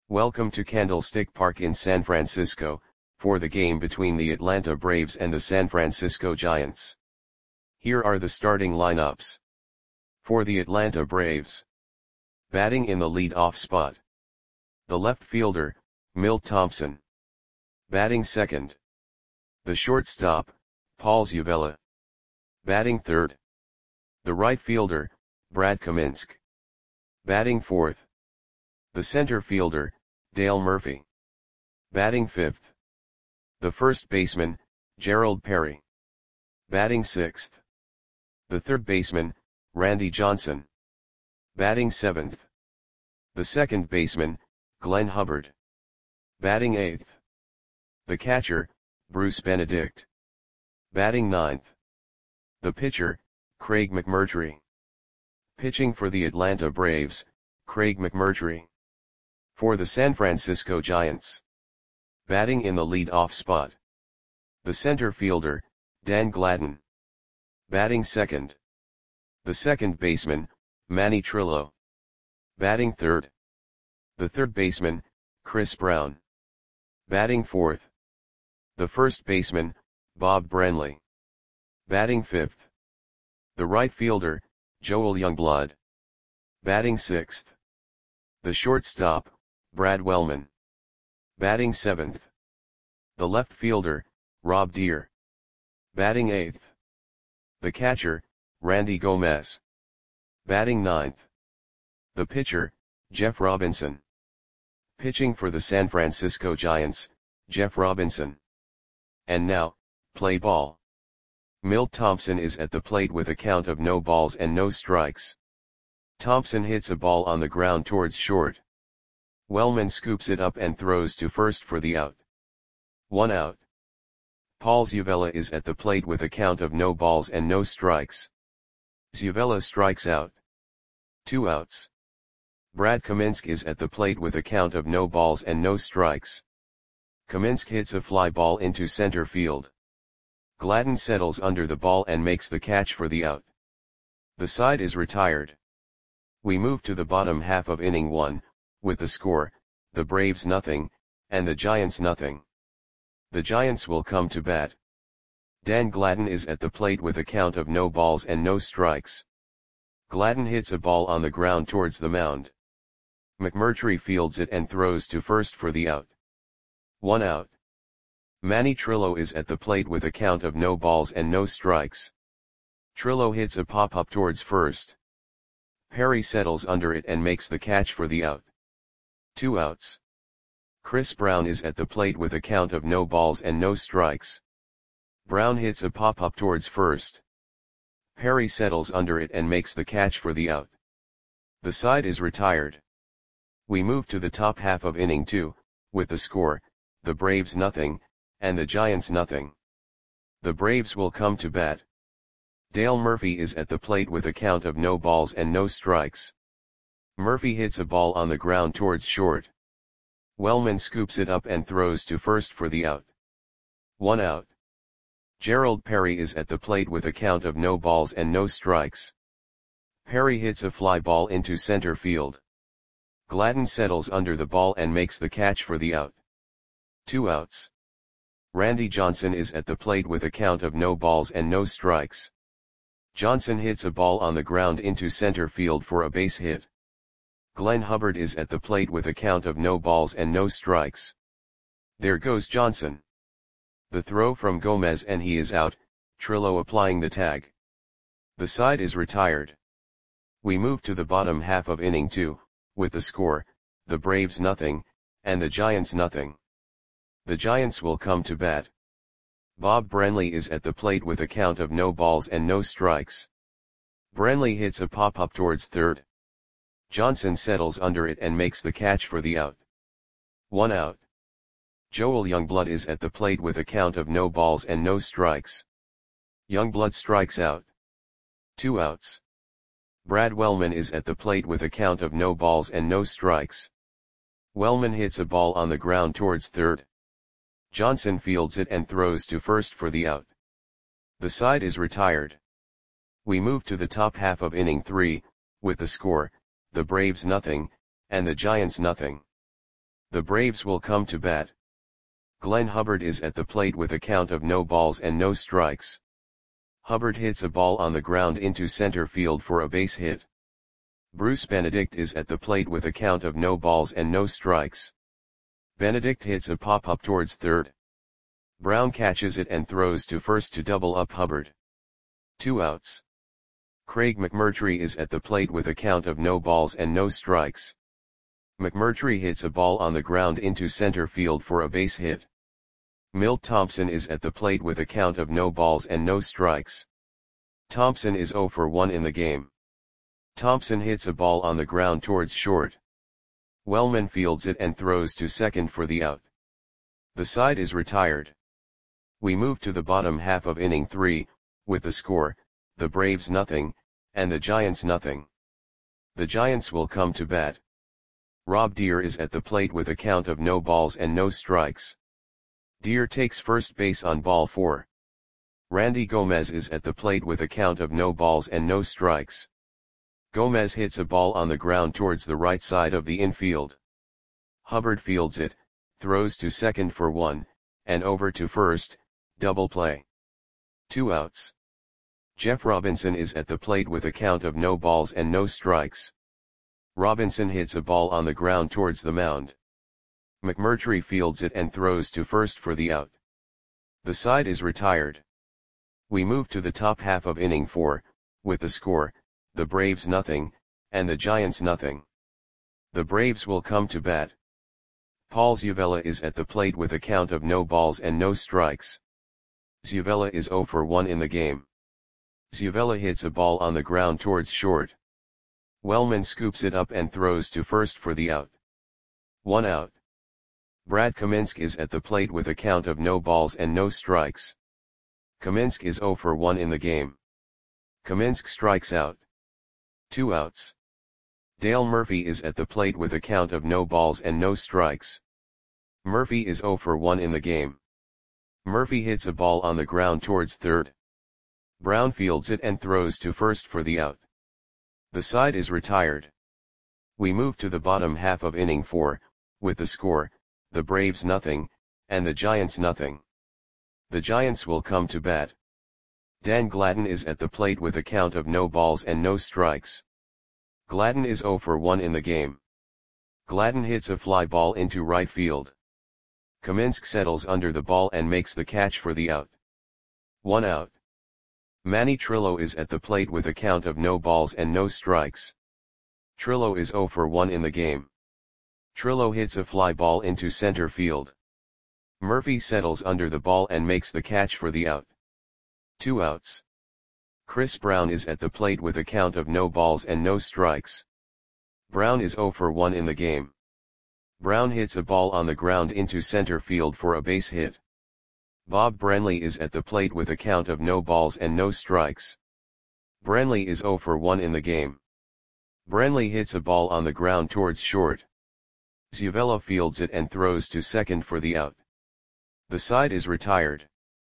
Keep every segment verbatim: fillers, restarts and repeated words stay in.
Welcome to Candlestick Park in San Francisco, for the game between the Atlanta Braves and the San Francisco Giants. Here are the starting lineups. For the Atlanta Braves. Batting in the lead-off spot. The left fielder, Milt Thompson. Batting second. The shortstop, Paul Zuvella. Batting third. The right fielder, Brad Kaminsky. Batting fourth. The center fielder, Dale Murphy. Batting fifth. The first baseman, Gerald Perry. Batting sixth. The third baseman, Randy Johnson. Batting seventh. The second baseman, Glenn Hubbard. Batting eighth. The catcher, Bruce Benedict. Batting ninth. The pitcher, Craig McMurtry. Pitching for the Atlanta Braves, Craig McMurtry. For the San Francisco Giants. Batting in the lead-off spot. The center fielder, Dan Gladden. Batting second. The second baseman, Manny Trillo. Batting third. The third baseman, Chris Brown. Batting fourth. The first baseman, Bob Brenly. Batting fifth. The right fielder, Joel Youngblood. Batting sixth. The shortstop, Brad Wellman. Batting seventh. The left fielder, Rob Deere. Batting eighth. The catcher, Randy Gomez. Batting ninth. The pitcher, Jeff Robinson. Pitching for the San Francisco Giants, Jeff Robinson. And now, play ball. Milt Thompson is at the plate with a count of no balls and no strikes. Thompson hits a ball on the ground towards short. Wellman scoops it up and throws to first for the out. One out. Paul Zuvella is at the plate with a count of no balls and no strikes. Zuvella strikes out. Two outs. Brad Kaminsky is at the plate with a count of no balls and no strikes. Kaminsky hits a fly ball into center field. Gladden settles under the ball and makes the catch for the out. The side is retired. We move to the bottom half of inning one, with the score, the Braves nothing, and the Giants nothing. The Giants will come to bat. Dan Gladden is at the plate with a count of no balls and no strikes. Gladden hits a ball on the ground towards the mound. McMurtry fields it and throws to first for the out. One out. Manny Trillo is at the plate with a count of no balls and no strikes. Trillo hits a pop-up towards first. Perry settles under it and makes the catch for the out. Two outs. Chris Brown is at the plate with a count of no balls and no strikes. Brown hits a pop-up towards first. Perry settles under it and makes the catch for the out. The side is retired. We move to the top half of inning two, with the score, the Braves nothing, and the Giants nothing. The Braves will come to bat. Dale Murphy is at the plate with a count of no balls and no strikes. Murphy hits a ball on the ground towards short. Wellman scoops it up and throws to first for the out. One out. Gerald Perry is at the plate with a count of no balls and no strikes. Perry hits a fly ball into center field. Gladden settles under the ball and makes the catch for the out. Two outs. Randy Johnson is at the plate with a count of no balls and no strikes. Johnson hits a ball on the ground into center field for a base hit. Glenn Hubbard is at the plate with a count of no balls and no strikes. There goes Johnson. The throw from Gomez and he is out, Trillo applying the tag. The side is retired. We move to the bottom half of inning two, with the score, the Braves nothing, and the Giants nothing. The Giants will come to bat. Bob Brenly is at the plate with a count of no balls and no strikes. Brenly hits a pop-up towards third. Johnson settles under it and makes the catch for the out. One out. Joel Youngblood is at the plate with a count of no balls and no strikes. Youngblood strikes out. Two outs. Brad Wellman is at the plate with a count of no balls and no strikes. Wellman hits a ball on the ground towards third. Johnson fields it and throws to first for the out. The side is retired. We move to the top half of inning three, with the score, the Braves nothing, and the Giants nothing. The Braves will come to bat. Glenn Hubbard is at the plate with a count of no balls and no strikes. Hubbard hits a ball on the ground into center field for a base hit. Bruce Benedict is at the plate with a count of no balls and no strikes. Benedict hits a pop-up towards third. Brown catches it and throws to first to double up Hubbard. Two outs. Craig McMurtry is at the plate with a count of no balls and no strikes. McMurtry hits a ball on the ground into center field for a base hit. Milt Thompson is at the plate with a count of no balls and no strikes. Thompson is oh for one in the game. Thompson hits a ball on the ground towards short. Wellman fields it and throws to second for the out. The side is retired. We move to the bottom half of inning three, with the score, the Braves nothing, and the Giants nothing. The Giants will come to bat. Rob Deere is at the plate with a count of no balls and no strikes. Deere takes first base on ball four. Randy Gomez is at the plate with a count of no balls and no strikes. Gomez hits a ball on the ground towards the right side of the infield. Hubbard fields it, throws to second for one, and over to first, double play. Two outs. Jeff Robinson is at the plate with a count of no balls and no strikes. Robinson hits a ball on the ground towards the mound. McMurtry fields it and throws to first for the out. The side is retired. We move to the top half of inning four, with the score, the Braves nothing, and the Giants nothing. The Braves will come to bat. Paul Zuvella is at the plate with a count of no balls and no strikes. Zuvella is oh for one in the game. Zuvella hits a ball on the ground towards short. Wellman scoops it up and throws to first for the out. One out. Brad Kaminsk is at the plate with a count of no balls and no strikes. Kaminsk is oh for one in the game. Kaminsk strikes out. Two outs. Dale Murphy is at the plate with a count of no balls and no strikes. Murphy is oh for one in the game. Murphy hits a ball on the ground towards third. Brown fields it and throws to first for the out. The side is retired. We move to the bottom half of inning four, with the score, the Braves nothing, and the Giants nothing. The Giants will come to bat. Dan Gladden is at the plate with a count of no balls and no strikes. Gladden is oh for one in the game. Gladden hits a fly ball into right field. Kaminsk settles under the ball and makes the catch for the out. One out. Manny Trillo is at the plate with a count of no balls and no strikes. Trillo is oh for one in the game. Trillo hits a fly ball into center field. Murphy settles under the ball and makes the catch for the out. Two outs. Chris Brown is at the plate with a count of no balls and no strikes. Brown is oh for one in the game. Brown hits a ball on the ground into center field for a base hit. Bob Brenly is at the plate with a count of no balls and no strikes. Brenly is oh for one in the game. Brenly hits a ball on the ground towards short. Zuvella fields it and throws to second for the out. The side is retired.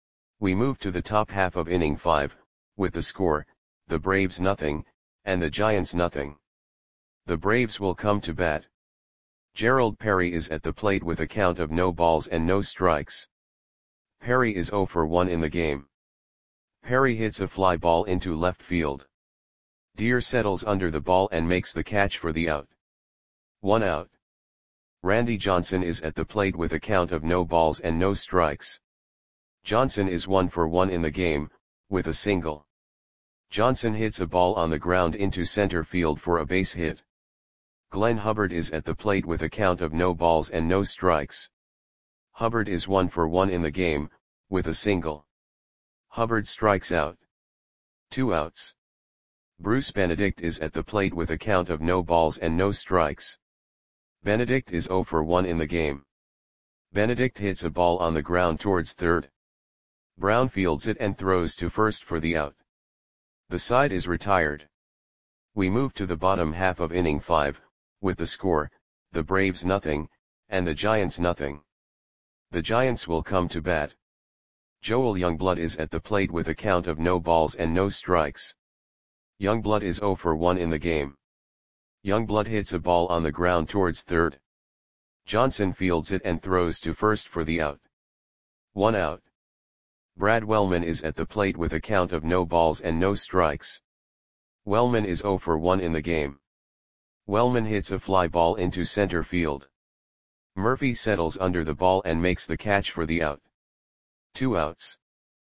We move to the top half of inning five, with the score, the Braves nothing, and the Giants nothing. The Braves will come to bat. Gerald Perry is at the plate with a count of no balls and no strikes. Perry is oh for one in the game. Perry hits a fly ball into left field. Deere settles under the ball and makes the catch for the out. One out. Randy Johnson is at the plate with a count of no balls and no strikes. Johnson is one for one in the game, with a single. Johnson hits a ball on the ground into center field for a base hit. Glenn Hubbard is at the plate with a count of no balls and no strikes. Hubbard is one for one in the game, with a single. Hubbard strikes out. Two outs. Bruce Benedict is at the plate with a count of no balls and no strikes. Benedict is oh for one in the game. Benedict hits a ball on the ground towards third. Brown fields it and throws to first for the out. The side is retired. We move to the bottom half of inning five, with the score, the Braves nothing, and the Giants nothing. The Giants will come to bat. Joel Youngblood is at the plate with a count of no balls and no strikes. Youngblood is oh for one in the game. Youngblood hits a ball on the ground towards third. Johnson fields it and throws to first for the out. One out. Brad Wellman is at the plate with a count of no balls and no strikes. Wellman is oh for one in the game. Wellman hits a fly ball into center field. Murphy settles under the ball and makes the catch for the out. Two outs.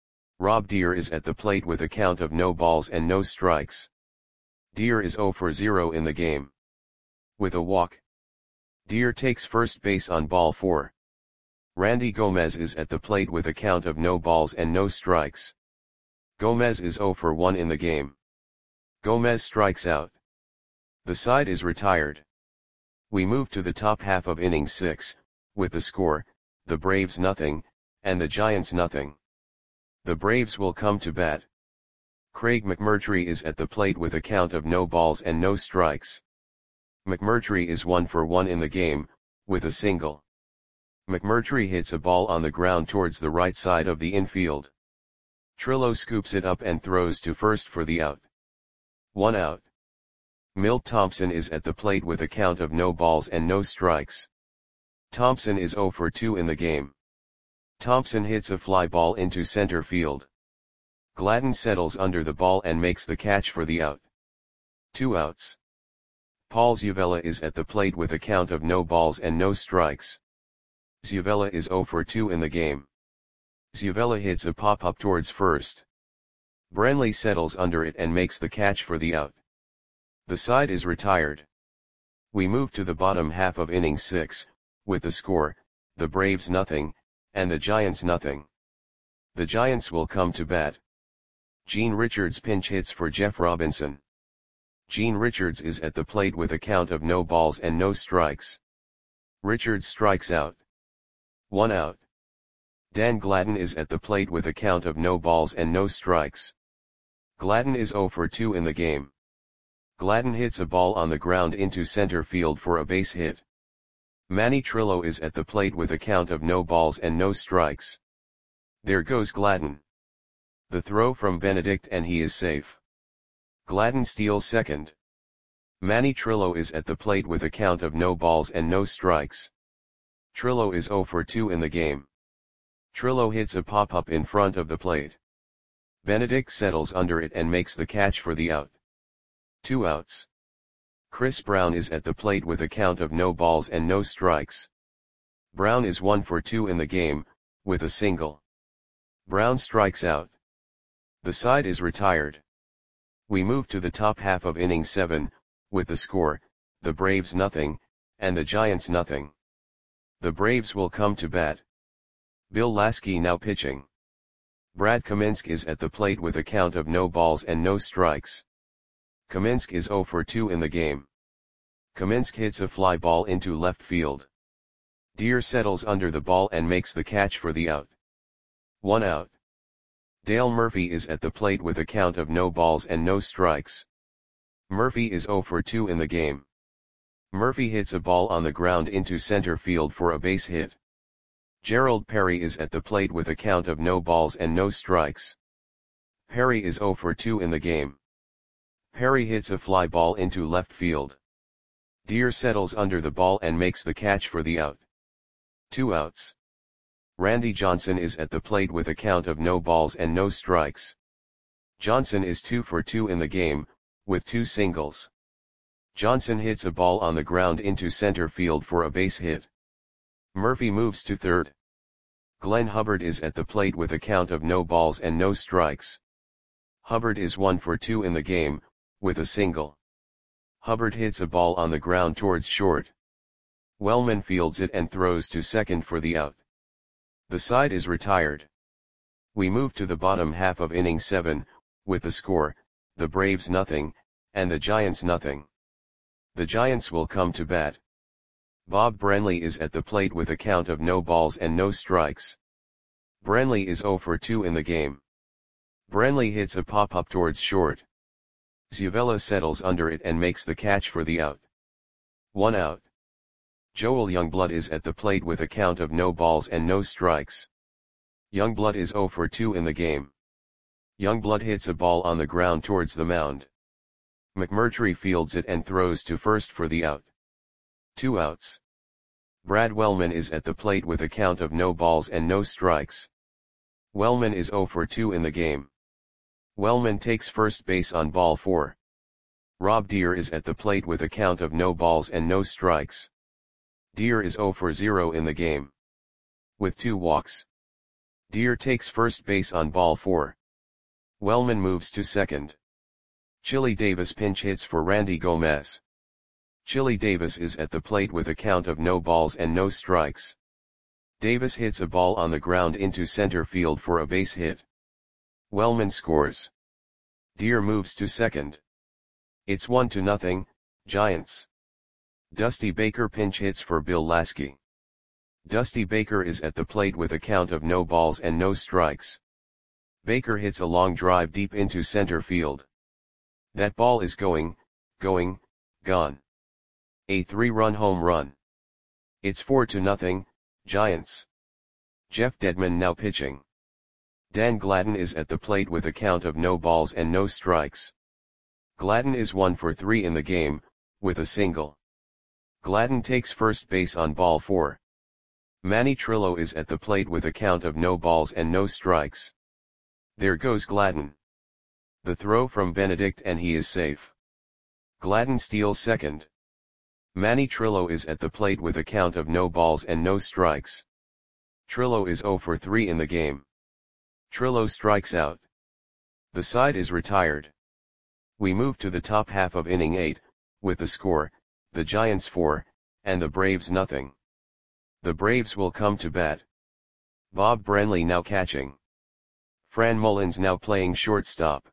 Rob Deere is at the plate with a count of no balls and no strikes. Deere is oh for zero in the game. With a walk, Deere takes first base on ball four. Randy Gomez is at the plate with a count of no balls and no strikes. Gomez is oh for one in the game. Gomez strikes out. The side is retired. We move to the top half of inning six, with the score, the Braves nothing, and the Giants nothing. The Braves will come to bat. Craig McMurtry is at the plate with a count of no balls and no strikes. McMurtry is one for one in the game, with a single. McMurtry hits a ball on the ground towards the right side of the infield. Trillo scoops it up and throws to first for the out. One out. Milt Thompson is at the plate with a count of no balls and no strikes. Thompson is oh for two in the game. Thompson hits a fly ball into center field. Gladden settles under the ball and makes the catch for the out. Two outs. Paul Zuvella is at the plate with a count of no balls and no strikes. Zuvella is oh for two in the game. Zuvella hits a pop-up towards first. Brenly settles under it and makes the catch for the out. The side is retired. We move to the bottom half of inning six, with the score, the Braves nothing, and the Giants nothing. The Giants will come to bat. Gene Richards pinch hits for Jeff Robinson. Gene Richards is at the plate with a count of no balls and no strikes. Richards strikes out. One out. Dan Gladden is at the plate with a count of no balls and no strikes. Gladden is oh for two in the game. Gladden hits a ball on the ground into center field for a base hit. Manny Trillo is at the plate with a count of no balls and no strikes. There goes Gladden. The throw from Benedict and he is safe. Gladden steals second. Manny Trillo is at the plate with a count of no balls and no strikes. Trillo is oh for two in the game. Trillo hits a pop-up in front of the plate. Benedict settles under it and makes the catch for the out. Two outs. Chris Brown is at the plate with a count of no balls and no strikes. Brown is one for two in the game, with a single. Brown strikes out. The side is retired. We move to the top half of inning seven, with the score, the Braves nothing, and the Giants nothing. The Braves will come to bat. Bill Lasky now pitching. Brad Kaminsky is at the plate with a count of no balls and no strikes. Kaminsky is oh for two in the game. Kaminsky hits a fly ball into left field. Deere settles under the ball and makes the catch for the out. One out. Dale Murphy is at the plate with a count of no balls and no strikes. Murphy is oh for two in the game. Murphy hits a ball on the ground into center field for a base hit. Gerald Perry is at the plate with a count of no balls and no strikes. Perry is oh for two in the game. Perry hits a fly ball into left field. Deere settles under the ball and makes the catch for the out. Two outs. Randy Johnson is at the plate with a count of no balls and no strikes. Johnson is two for two in the game, with two singles. Johnson hits a ball on the ground into center field for a base hit. Murphy moves to third. Glenn Hubbard is at the plate with a count of no balls and no strikes. Hubbard is one for two in the game, with a single. Hubbard hits a ball on the ground towards short. Wellman fields it and throws to second for the out. The side is retired. We move to the bottom half of inning seven, with the score, the Braves nothing, and the Giants nothing. The Giants will come to bat. Bob Brenly is at the plate with a count of no balls and no strikes. Brenly is oh for two in the game. Brenly hits a pop-up towards short. Zuvella settles under it and makes the catch for the out. One out. Joel Youngblood is at the plate with a count of no balls and no strikes. Youngblood is oh for two in the game. Youngblood hits a ball on the ground towards the mound. McMurtry fields it and throws to first for the out. Two outs. Brad Wellman is at the plate with a count of no balls and no strikes. Wellman is zero for two in the game. Wellman takes first base on ball four. Rob Deere is at the plate with a count of no balls and no strikes. Deere is zero for zero in the game. With two walks. Deere takes first base on ball four. Wellman moves to second. Chili Davis pinch hits for Randy Gomez. Chili Davis is at the plate with a count of no balls and no strikes. Davis hits a ball on the ground into center field for a base hit. Wellman scores. Deere moves to second. It's one to nothing, Giants. Dusty Baker pinch hits for Bill Lasky. Dusty Baker is at the plate with a count of no balls and no strikes. Baker hits a long drive deep into center field. That ball is going, going, gone. A three-run home run. It's four to nothing, Giants. Jeff Dedman now pitching. Dan Gladden is at the plate with a count of no balls and no strikes. Gladden is one for three in the game, with a single. Gladden takes first base on ball four. Manny Trillo is at the plate with a count of no balls and no strikes. There goes Gladden. The throw from Benedict and he is safe. Gladden steals second. Manny Trillo is at the plate with a count of no balls and no strikes. Trillo is zero for three in the game. Trillo strikes out. The side is retired. We move to the top half of inning eight, with the score, the Giants four, and the Braves nothing. The Braves will come to bat. Bob Brenly now catching. Fran Mullins now playing shortstop.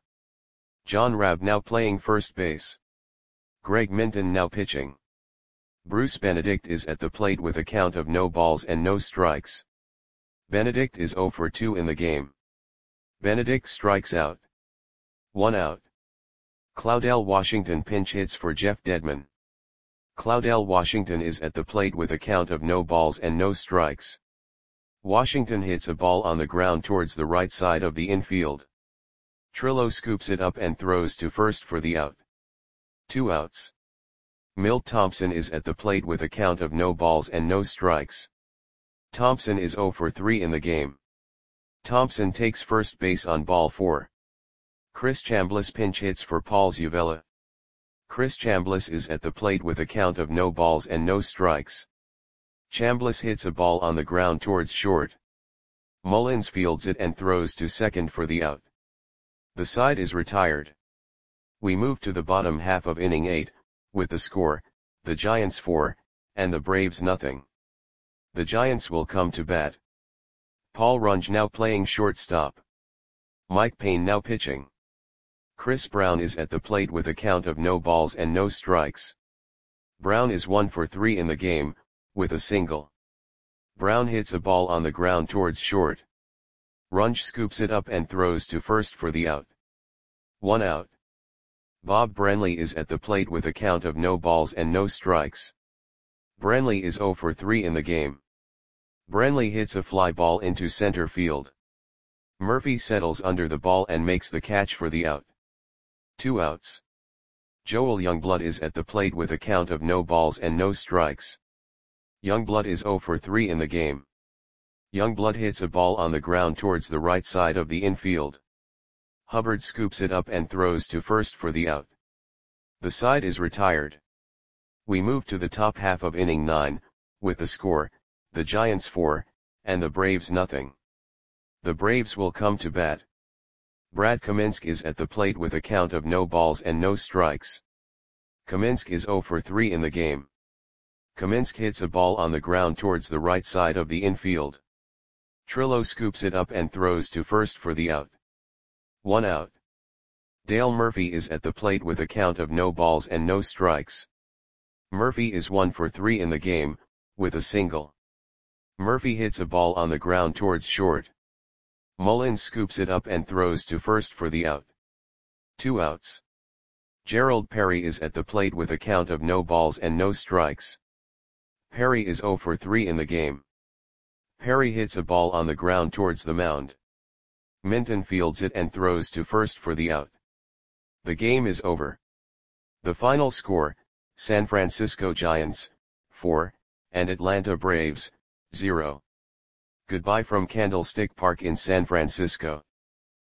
John Rabb now playing first base. Greg Minton now pitching. Bruce Benedict is at the plate with a count of no balls and no strikes. Benedict is zero for two in the game. Benedict strikes out. One out. Claudell Washington pinch hits for Jeff Dedman. Claudell Washington is at the plate with a count of no balls and no strikes. Washington hits a ball on the ground towards the right side of the infield. Trillo scoops it up and throws to first for the out. Two outs. Milt Thompson is at the plate with a count of no balls and no strikes. Thompson is zero for three in the game. Thompson takes first base on ball four. Chris Chambliss pinch hits for Paul Zuvella. Chris Chambliss is at the plate with a count of no balls and no strikes. Chambliss hits a ball on the ground towards short. Mullins fields it and throws to second for the out. The side is retired. We move to the bottom half of inning eight, with the score, the Giants four, and the Braves nothing. The Giants will come to bat. Paul Runge now playing shortstop. Mike Payne now pitching. Chris Brown is at the plate with a count of no balls and no strikes. Brown is one for three in the game, with a single. Brown hits a ball on the ground towards short. Runge scoops it up and throws to first for the out. One out. Bob Brenly is at the plate with a count of no balls and no strikes. Brenly is zero for three in the game. Brenly hits a fly ball into center field. Murphy settles under the ball and makes the catch for the out. Two outs. Joel Youngblood is at the plate with a count of no balls and no strikes. Youngblood is zero for three in the game. Youngblood hits a ball on the ground towards the right side of the infield. Hubbard scoops it up and throws to first for the out. The side is retired. We move to the top half of inning nine, with the score, the Giants four, and the Braves nothing. The Braves will come to bat. Brad Kaminsk is at the plate with a count of no balls and no strikes. Kaminsk is zero for three in the game. Kaminsk hits a ball on the ground towards the right side of the infield. Trillo scoops it up and throws to first for the out. One out. Dale Murphy is at the plate with a count of no balls and no strikes. Murphy is one for three in the game, with a single. Murphy hits a ball on the ground towards short. Mullins scoops it up and throws to first for the out. Two outs. Gerald Perry is at the plate with a count of no balls and no strikes. Perry is zero for three in the game. Perry hits a ball on the ground towards the mound. Minton fields it and throws to first for the out. The game is over. The final score, San Francisco Giants, four, and Atlanta Braves, zero. Goodbye from Candlestick Park in San Francisco.